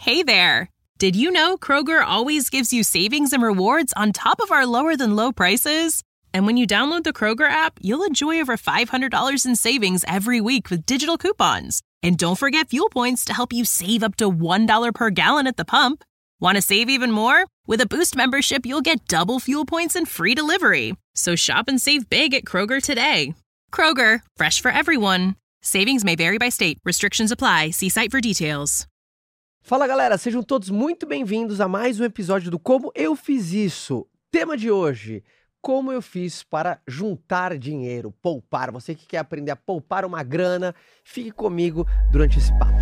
Hey there! Did you know Kroger always gives you savings and rewards on top of our lower-than-low prices? And when you download the Kroger app, you'll enjoy over $500 in savings every week with digital coupons. And don't forget fuel points to help you save up to $1 per gallon at the pump. Want to save even more? With a Boost membership, you'll get double fuel points and free delivery. So shop and save big at Kroger today. Kroger, fresh for everyone. Savings may vary by state. Restrictions apply. See site for details. Fala galera, sejam todos muito bem-vindos a mais um episódio do Como Eu Fiz Isso. Tema de hoje, como eu fiz para juntar dinheiro, poupar. Você que quer aprender a poupar uma grana, fique comigo durante esse papo.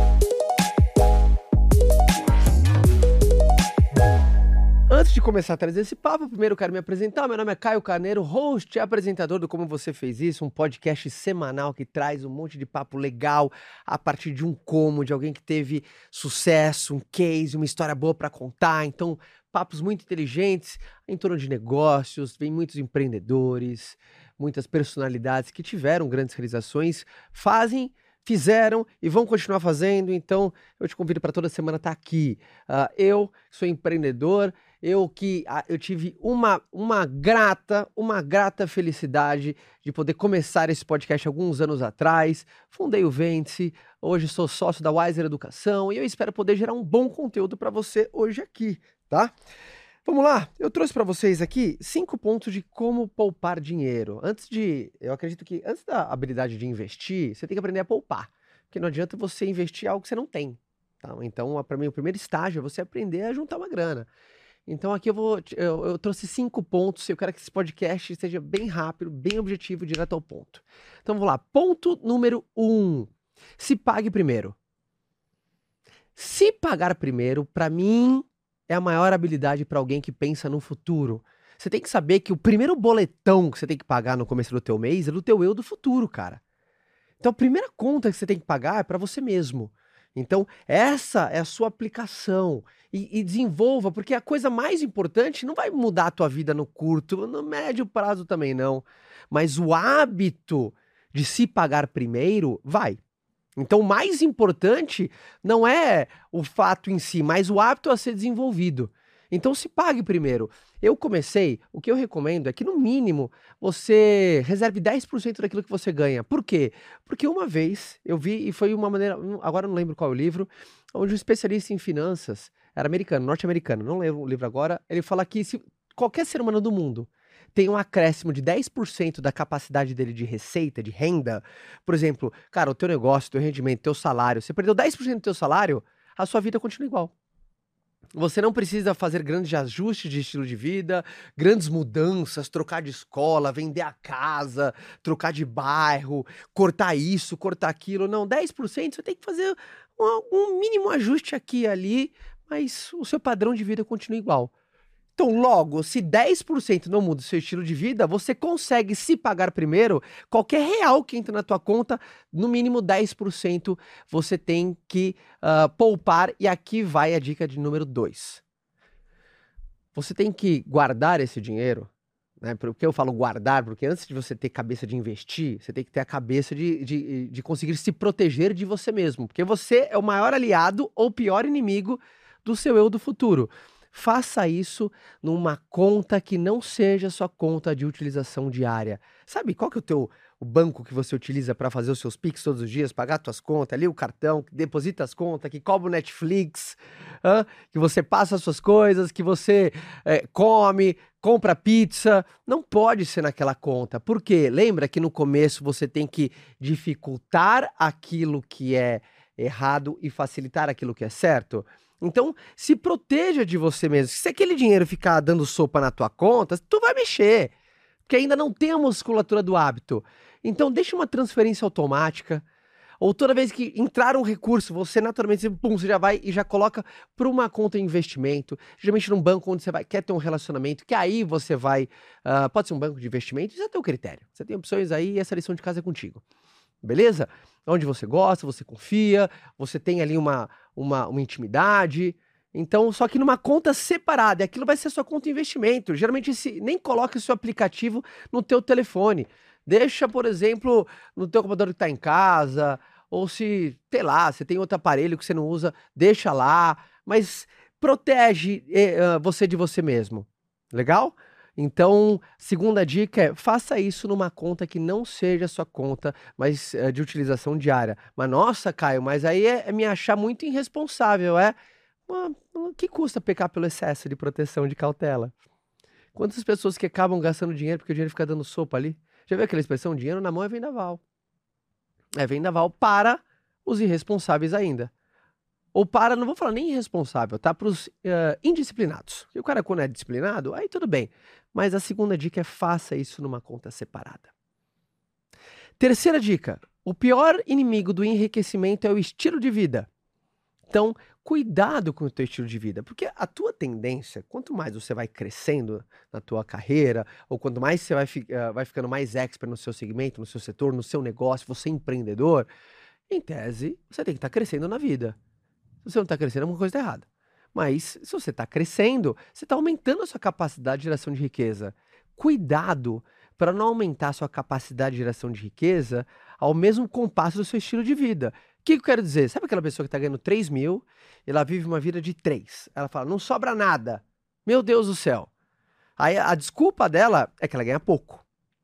Antes de começar a trazer esse papo, primeiro eu quero me apresentar. Meu nome é Caio Carneiro, host e apresentador do Como Você Fez Isso, um podcast semanal que traz um monte de papo legal a partir de um como, de alguém que teve sucesso, um case, uma história boa para contar. Então, papos muito inteligentes em torno de negócios, vem muitos empreendedores, muitas personalidades que tiveram grandes realizações, fizeram e vão continuar fazendo. Então, eu te convido para toda semana estar aqui. Eu sou empreendedor, eu tive uma grata felicidade de poder começar esse podcast alguns anos atrás. Fundei o Vence, hoje sou sócio da Wiser Educação e eu espero poder gerar um bom conteúdo para você hoje aqui, tá? Vamos lá, eu trouxe para vocês aqui 5 pontos de como poupar dinheiro. Eu acredito que antes da habilidade de investir, você tem que aprender a poupar. Porque não adianta você investir algo que você não tem. Tá? Então, para mim, o primeiro estágio é você aprender a juntar uma grana. Então, aqui eu trouxe 5 pontos. Eu quero que esse podcast seja bem rápido, bem objetivo, direto ao ponto. Então, vamos lá. Ponto número 1. Se pague primeiro. Se pagar primeiro, para mim, é a maior habilidade para alguém que pensa no futuro. Você tem que saber que o primeiro boletão que você tem que pagar no começo do teu mês é do teu eu do futuro, cara. Então a primeira conta que você tem que pagar é para você mesmo. Então essa é a sua aplicação. E desenvolva, porque a coisa mais importante não vai mudar a tua vida no curto, no médio prazo também não. Mas o hábito de se pagar primeiro vai. Então, o mais importante não é o fato em si, mas o hábito a ser desenvolvido. Então, se pague primeiro. O que eu recomendo é que, no mínimo, você reserve 10% daquilo que você ganha. Por quê? Porque uma vez eu vi, e foi uma maneira, agora eu não lembro qual é o livro, onde um especialista em finanças, era norte-americano, não lembro o livro agora, ele fala que se qualquer ser humano do mundo tem um acréscimo de 10% da capacidade dele de receita, de renda. Por exemplo, cara, o teu negócio, teu rendimento, teu salário, você perdeu 10% do teu salário, a sua vida continua igual. Você não precisa fazer grandes ajustes de estilo de vida, grandes mudanças, trocar de escola, vender a casa, trocar de bairro, cortar isso, cortar aquilo. Não, 10% você tem que fazer um mínimo ajuste aqui e ali, mas o seu padrão de vida continua igual. Então, logo, se 10% não muda o seu estilo de vida, você consegue se pagar primeiro. Qualquer real que entra na tua conta, no mínimo 10% você tem que poupar. E aqui vai a dica de número 2. Você tem que guardar esse dinheiro, né? Por que eu falo guardar? Porque antes de você ter cabeça de investir, você tem que ter a cabeça de conseguir se proteger de você mesmo. Porque você é o maior aliado ou pior inimigo do seu eu do futuro. Faça isso numa conta que não seja sua conta de utilização diária. Sabe qual que é o banco que você utiliza para fazer os seus Pix todos os dias, pagar suas contas, ali o cartão, que deposita as contas, que cobra o Netflix, que você passa as suas coisas, que você come, compra pizza. Não pode ser naquela conta. Por quê? Lembra que no começo você tem que dificultar aquilo que é errado e facilitar aquilo que é certo? Então, se proteja de você mesmo. Se aquele dinheiro ficar dando sopa na tua conta, tu vai mexer, porque ainda não tem a musculatura do hábito. Então, deixa uma transferência automática, ou toda vez que entrar um recurso, você naturalmente, você já vai e já coloca para uma conta de investimento, geralmente num banco onde você quer ter um relacionamento, que aí você vai, pode ser um banco de investimento, isso é teu critério. Você tem opções aí e essa lição de casa é contigo. Beleza? Onde você gosta, você confia, você tem ali uma intimidade. Então, só que numa conta separada, e aquilo vai ser sua conta de investimento. Geralmente, nem coloca o seu aplicativo no teu telefone. Deixa, por exemplo, no teu computador que está em casa, ou se, sei lá, você tem outro aparelho que você não usa, deixa lá, mas protege você de você mesmo. Legal? Então, segunda dica é, faça isso numa conta que não seja sua conta, mas de utilização diária. Mas nossa, Caio, mas aí é me achar muito irresponsável, é? O que custa pecar pelo excesso de proteção de cautela? Quantas pessoas que acabam gastando dinheiro porque o dinheiro fica dando sopa ali? Já viu aquela expressão, dinheiro na mão é vendaval? É vendaval para os irresponsáveis ainda. Ou para, não vou falar nem irresponsável, tá? Para os indisciplinados. E o cara, quando é disciplinado, aí tudo bem. Mas a segunda dica é faça isso numa conta separada. Terceira dica: o pior inimigo do enriquecimento é o estilo de vida. Então, cuidado com o teu estilo de vida, porque a tua tendência, quanto mais você vai crescendo na tua carreira, ou quanto mais você vai ficando mais expert no seu segmento, no seu setor, no seu negócio, você é empreendedor, em tese, você tem que estar crescendo na vida. Se você não está crescendo, alguma coisa está errada. Mas se você está crescendo, você está aumentando a sua capacidade de geração de riqueza. Cuidado para não aumentar a sua capacidade de geração de riqueza ao mesmo compasso do seu estilo de vida. O que eu quero dizer? Sabe aquela pessoa que está ganhando 3 mil e ela vive uma vida de 3? Ela fala, não sobra nada. Meu Deus do céu. Aí a desculpa dela é que ela ganha pouco.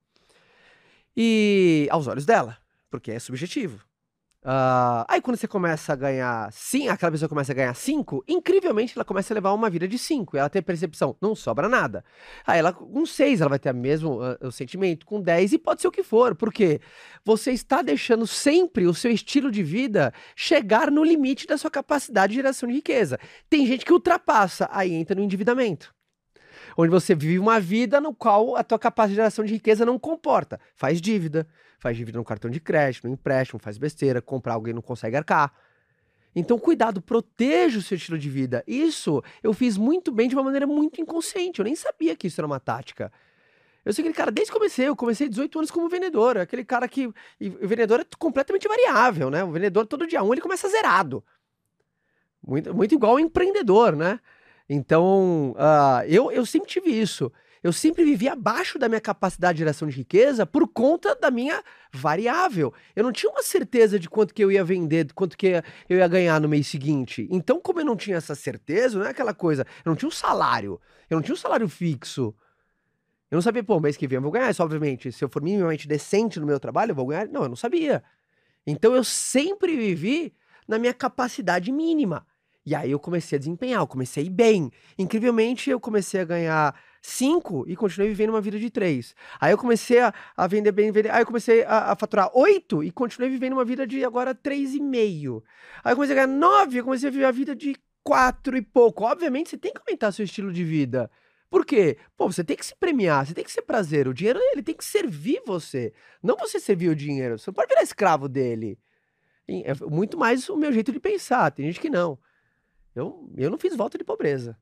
E aos olhos dela, porque é subjetivo. Aí quando você começa a ganhar 5, aquela pessoa começa a ganhar 5, incrivelmente ela começa a levar uma vida de 5, ela tem a percepção, não sobra nada. Aí ela com 6 ela vai ter o mesmo o sentimento, com 10 e pode ser o que for, porque você está deixando sempre o seu estilo de vida chegar no limite da sua capacidade de geração de riqueza. Tem gente que ultrapassa, aí entra no endividamento. Onde você vive uma vida no qual a tua capacidade de geração de riqueza não comporta. Faz dívida no cartão de crédito, no empréstimo, faz besteira, comprar alguém não consegue arcar. Então, cuidado, proteja o seu estilo de vida. Isso eu fiz muito bem de uma maneira muito inconsciente. Eu nem sabia que isso era uma tática. Eu sou aquele cara, desde que eu comecei 18 anos como vendedor. Aquele cara que... E o vendedor é completamente variável, né? O vendedor, todo dia ele começa zerado. Muito igual ao empreendedor, né? Então, eu sempre tive isso. Eu sempre vivi abaixo da minha capacidade de geração de riqueza por conta da minha variável. Eu não tinha uma certeza de quanto que eu ia vender, de quanto que eu ia ganhar no mês seguinte. Então, como eu não tinha essa certeza, não é aquela coisa, eu não tinha um salário, eu não tinha um salário fixo. Eu não sabia, pô, mês que vem eu vou ganhar isso, obviamente. Se eu for minimamente decente no meu trabalho, eu vou ganhar. Não, eu não sabia. Então, eu sempre vivi na minha capacidade mínima. E aí eu comecei a desempenhar, eu comecei a ir bem. Incrivelmente, eu comecei a ganhar 5 e continuei vivendo uma vida de 3. Aí eu comecei a vender bem, aí eu comecei a faturar 8 e continuei vivendo uma vida de agora 3,5. Aí eu comecei a ganhar 9 e eu comecei a viver a vida de 4 e pouco. Obviamente, você tem que aumentar seu estilo de vida. Por quê? Pô, você tem que se premiar, você tem que ser prazer. O dinheiro, ele tem que servir você. Não você servir o dinheiro. Você não pode virar escravo dele. É muito mais o meu jeito de pensar. Tem gente que não. Eu não fiz voto de pobreza.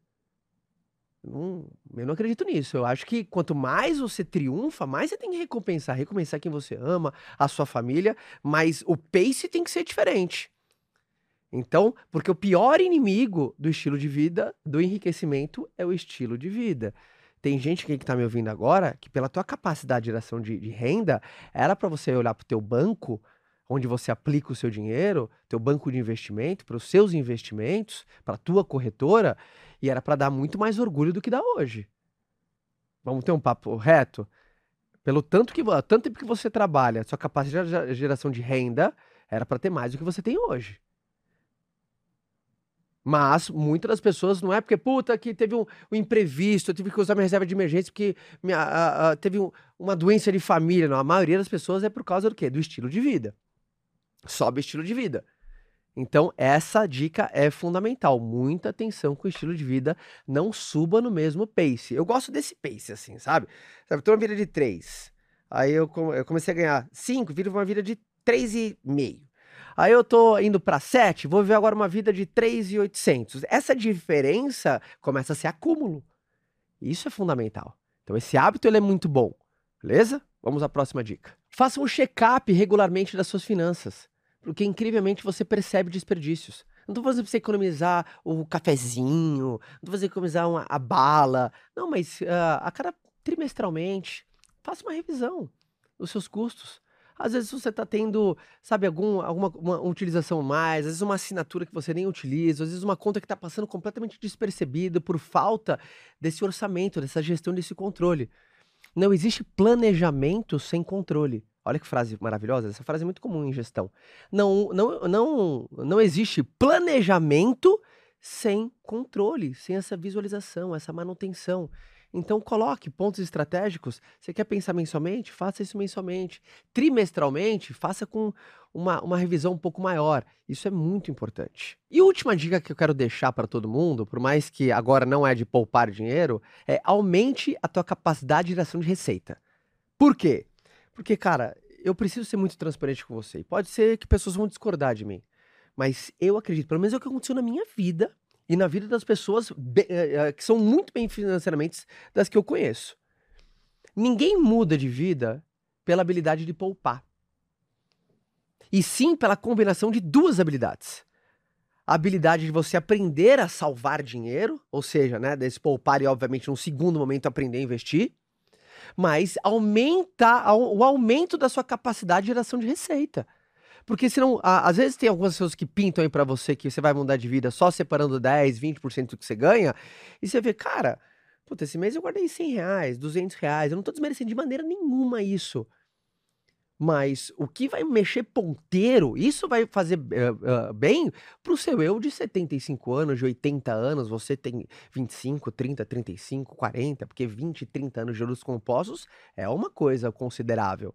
Eu não acredito nisso. Eu acho que quanto mais você triunfa, mais você tem que recompensar quem você ama, a sua família, mas o pace tem que ser diferente. Então, porque o pior inimigo do estilo de vida, do enriquecimento, é o estilo de vida. Tem gente que tá me ouvindo agora, que pela tua capacidade de geração de renda, era para você olhar pro teu banco, onde você aplica o seu dinheiro, teu banco de investimento, para os seus investimentos, para a tua corretora, e era para dar muito mais orgulho do que dá hoje. Vamos ter um papo reto? Pelo tanto tempo que você trabalha, sua capacidade de geração de renda era para ter mais do que você tem hoje. Mas muitas das pessoas não é porque, puta, que teve um imprevisto, eu tive que usar minha reserva de emergência porque teve uma doença de família. Não, a maioria das pessoas é por causa do quê? Do estilo de vida. Sobe o estilo de vida. Então, essa dica é fundamental. Muita atenção com o estilo de vida. Não suba no mesmo pace. Eu gosto desse pace, assim, sabe? Eu tô numa vida de 3. Aí eu comecei a ganhar 5, viro uma vida de 3,5. Aí eu tô indo pra 7, vou viver agora uma vida de 3.800. Essa diferença começa a ser acúmulo. Isso é fundamental. Então, esse hábito ele é muito bom. Beleza? Vamos à próxima dica. Faça um check-up regularmente das suas finanças, porque incrivelmente você percebe desperdícios. Não tô fazendo pra você economizar o cafezinho, não tô fazendo economizar a bala. Não, mas a cada trimestralmente, faça uma revisão dos seus custos. Às vezes você tá tendo, sabe, uma utilização a mais, às vezes uma assinatura que você nem utiliza, às vezes uma conta que tá passando completamente despercebida por falta desse orçamento, dessa gestão, desse controle. Não existe planejamento sem controle. Olha que frase maravilhosa, essa frase é muito comum em gestão. Não existe planejamento sem controle, sem essa visualização, essa manutenção. Então coloque pontos estratégicos. Você quer pensar mensalmente? Faça isso mensalmente. Trimestralmente, faça com uma revisão um pouco maior. Isso é muito importante. E última dica que eu quero deixar para todo mundo, por mais que agora não é de poupar dinheiro, é aumente a tua capacidade de geração de receita. Por quê? Porque, cara, eu preciso ser muito transparente com você. E pode ser que pessoas vão discordar de mim. Mas eu acredito, pelo menos é o que aconteceu na minha vida e na vida das pessoas que são muito bem financeiramente das que eu conheço. Ninguém muda de vida pela habilidade de poupar. E sim pela combinação de duas habilidades. A habilidade de você aprender a salvar dinheiro, ou seja, né, desse poupar e obviamente num segundo momento aprender a investir, mas o aumento da sua capacidade de geração de receita. Porque senão, às vezes tem algumas pessoas que pintam aí pra você que você vai mudar de vida só separando 10, 20% do que você ganha, e você vê, cara, puta, esse mês eu guardei R$100, R$200, eu não tô desmerecendo de maneira nenhuma isso. Mas o que vai mexer ponteiro, isso vai fazer bem pro seu eu de 75 anos, de 80 anos, você tem 25, 30, 35, 40, porque 20, 30 anos de juros compostos é uma coisa considerável.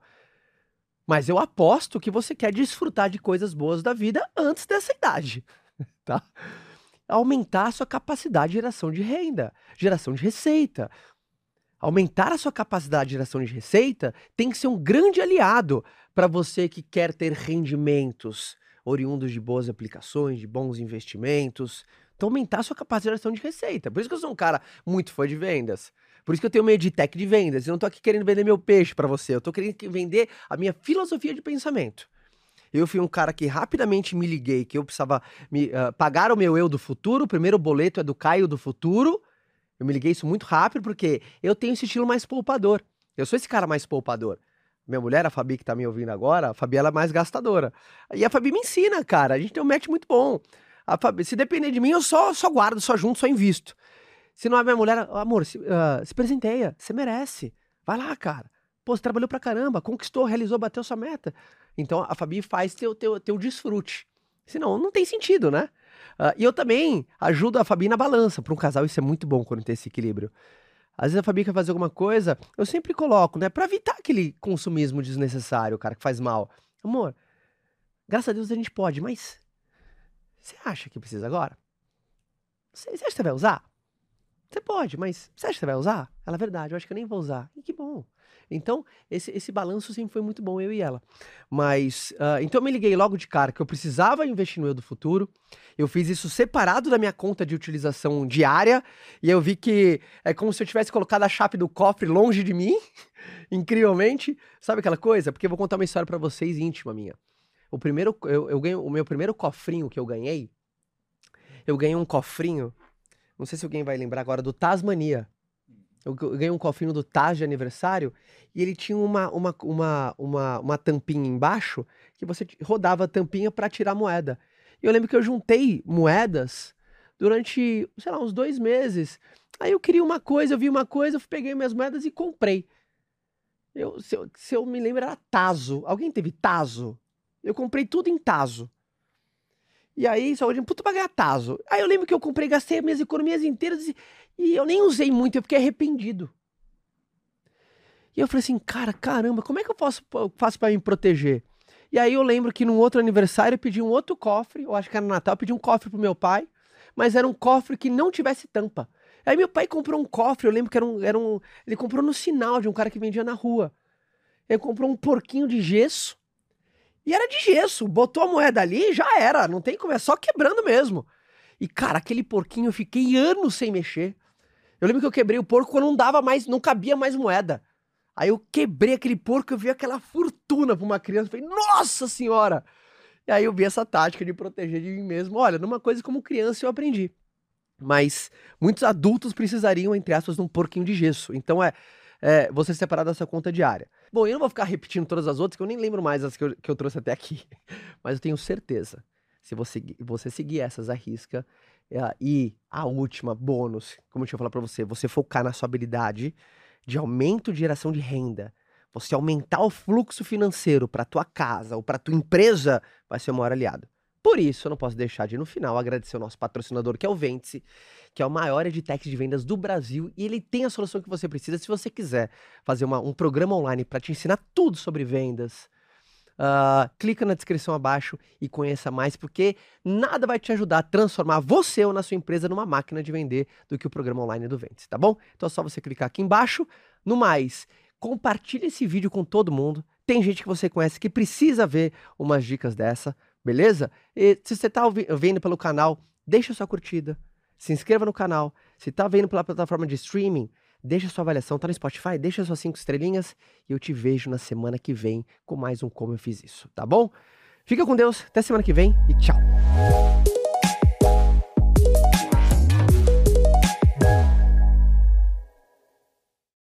Mas eu aposto que você quer desfrutar de coisas boas da vida antes dessa idade, tá? Aumentar a sua capacidade de geração de renda, geração de receita. Aumentar a sua capacidade de geração de receita tem que ser um grande aliado para você que quer ter rendimentos oriundos de boas aplicações, de bons investimentos. Então, aumentar a sua capacidade de geração de receita. Por isso que eu sou um cara muito fã de vendas. Por isso que eu tenho uma edtech de vendas. Eu não tô aqui querendo vender meu peixe para você. Eu tô querendo vender a minha filosofia de pensamento. Eu fui um cara que rapidamente me liguei que eu precisava pagar o meu eu do futuro. O primeiro boleto é do Caio do futuro. Eu me liguei isso muito rápido porque eu tenho esse estilo mais poupador. Eu sou esse cara mais poupador. Minha mulher, a Fabi, que tá me ouvindo agora, a Fabi, ela é mais gastadora. E a Fabi me ensina, cara. A gente tem um match muito bom. A Fabi, se depender de mim, eu só guardo, só junto, só invisto. Se não é minha mulher, amor, se presenteia. Você merece. Vai lá, cara. Pô, você trabalhou pra caramba, conquistou, realizou, bateu sua meta. Então a Fabi faz teu desfrute. Senão, não tem sentido, né? E eu também ajudo a Fabi na balança. Para um casal isso é muito bom quando tem esse equilíbrio. Às vezes a Fabi quer fazer alguma coisa, eu sempre coloco, né? Pra evitar aquele consumismo desnecessário, cara, que faz mal. Amor, graças a Deus a gente pode, mas você acha que precisa agora? Você acha que você vai usar? Você pode, mas você acha que você vai usar? Ela, é verdade, eu acho que eu nem vou usar. E que bom. Então, esse balanço sempre foi muito bom, eu e ela. Mas, então eu me liguei logo de cara que eu precisava investir no eu do futuro. Eu fiz isso separado da minha conta de utilização diária. E eu vi que é como se eu tivesse colocado a chave do cofre longe de mim. Incrivelmente. Sabe aquela coisa? Porque eu vou contar uma história pra vocês íntima minha. Eu ganhei o meu primeiro cofrinho que eu ganhei um cofrinho, não sei se alguém vai lembrar agora, do Tasmania. Eu ganhei um cofrinho do Taz de aniversário e ele tinha uma tampinha embaixo que você rodava a tampinha para tirar moeda. E eu lembro que eu juntei moedas durante, sei lá, uns 2 meses. Aí eu queria uma coisa, eu vi uma coisa, eu peguei minhas moedas e comprei. Se eu me lembro, era Tazo. Alguém teve Tazo? Eu comprei tudo em Tazo. E aí, só hoje, puta, pra ganhar Tazo. Aí eu lembro que eu comprei, gastei minhas economias inteiras e eu nem usei muito, eu fiquei arrependido. E eu falei assim, caramba, como é que eu faço pra me proteger? E aí eu lembro que num outro aniversário eu pedi um outro cofre, eu acho que era no Natal, eu pedi um cofre pro meu pai, mas era um cofre que não tivesse tampa. Aí meu pai comprou um cofre, eu lembro que ele comprou no sinal de um cara que vendia na rua. Ele comprou um porquinho de gesso, e era de gesso, botou a moeda ali e já era, não tem como, é só quebrando mesmo. E cara, aquele porquinho eu fiquei anos sem mexer. Eu lembro que eu quebrei o porco quando não cabia mais moeda. Aí eu quebrei aquele porco, eu vi aquela fortuna pra uma criança, falei, nossa senhora! E aí eu vi essa tática de proteger de mim mesmo. Olha, numa coisa como criança eu aprendi. Mas muitos adultos precisariam, entre aspas, de um porquinho de gesso. Então você separar da sua conta diária. Bom, eu não vou ficar repetindo todas as outras, que eu nem lembro mais as que eu trouxe até aqui. Mas eu tenho certeza, se você seguir essas à risca, e a última, bônus, como eu tinha falado para você focar na sua habilidade de aumento de geração de renda, você aumentar o fluxo financeiro para tua casa ou para tua empresa, vai ser o maior aliado. Por isso, eu não posso deixar de, no final, agradecer o nosso patrocinador, que é o Ventse, que é o maior edtech de vendas do Brasil, e ele tem a solução que você precisa. Se você quiser fazer um programa online para te ensinar tudo sobre vendas, clica na descrição abaixo e conheça mais, porque nada vai te ajudar a transformar você ou na sua empresa numa máquina de vender do que o programa online do Ventse, tá bom? Então é só você clicar aqui embaixo. No mais, compartilhe esse vídeo com todo mundo. Tem gente que você conhece que precisa ver umas dicas dessa, beleza? E se você tá vendo pelo canal, deixa sua curtida, se inscreva no canal. Se tá vendo pela plataforma de streaming, deixa sua avaliação, tá no Spotify, deixa suas 5 estrelinhas e eu te vejo na semana que vem com mais um Como Eu Fiz Isso, tá bom? Fica com Deus, até semana que vem e tchau!